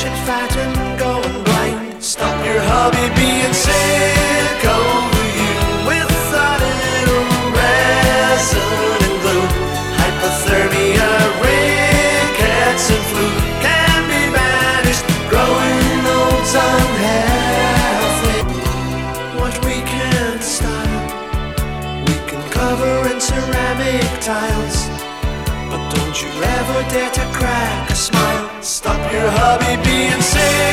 catching fat and going blind. Stop your hobby being sick over you with a little resin and glue. Hypothermia, rickets and flu can be banished. Growing old's unhealthy. What we can't style, we can cover in ceramic tiles. But don't you ever dare to crack a smile. Stop your hobby being sick